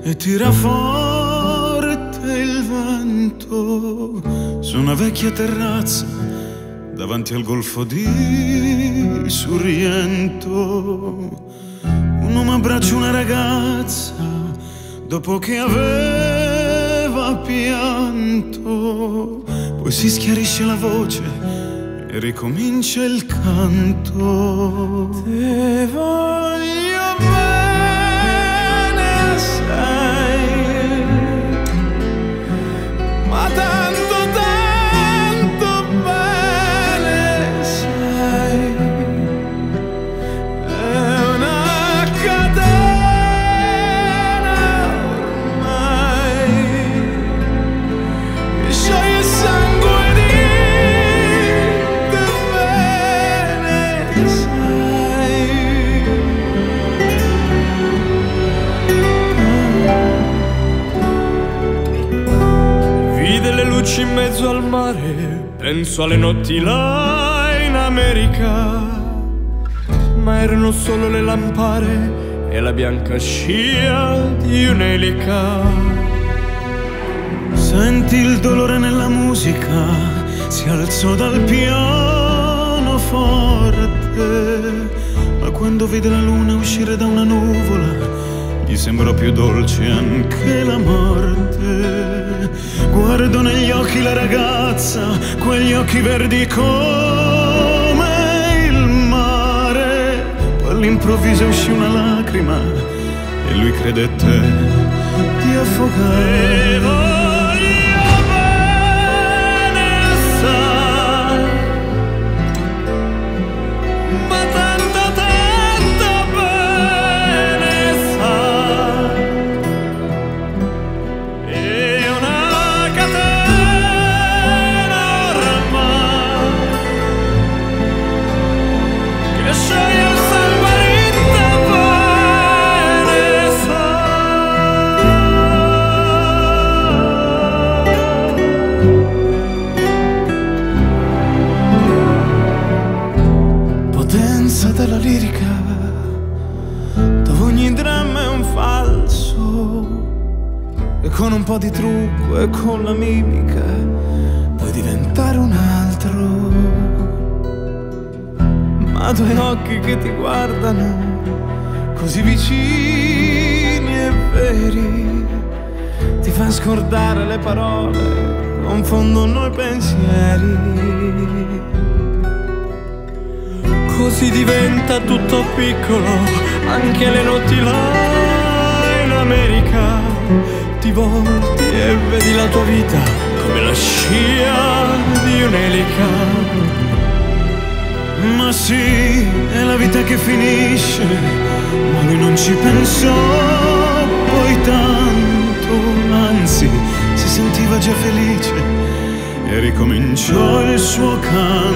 e tira forte il vento su una vecchia terrazza davanti al golfo di Sorrento. Un uomo abbraccia una ragazza dopo che aveva pianto, poi si schiarisce la voce e ricomincia il canto. Te voglio bene, sai, ma tanto, tanto bene, sai, è una catena ormai che scioglie il sangue di te bene, sai. Vide le luci in mezzo al mare, penso alle notti là in America, ma erano solo le lampare e la bianca scia di un'elica. Senti il dolore nella musica, si alzò dal pianoforte, ma quando vide la luna uscire da una nuvola gli sembrò più dolce anche la morte. Guardò negli occhi la ragazza, quegli occhi verdi come il mare, poi all'improvviso uscì una lacrima e lui credette di affogare. Della lirica, dove ogni dramma è un falso, e con un po' di trucco e con la mimica puoi diventare un altro. Ma due occhi che ti guardano così vicini e veri ti fan scordare le parole, confondono i pensieri. Così diventa tutto piccolo, anche le notti là in America. Ti volti e vedi la tua vita come la scia di un'elica. Ma sì, è la vita che finisce, ma lui non ci pensò poi tanto, anzi si sentiva già felice e ricominciò il suo canto.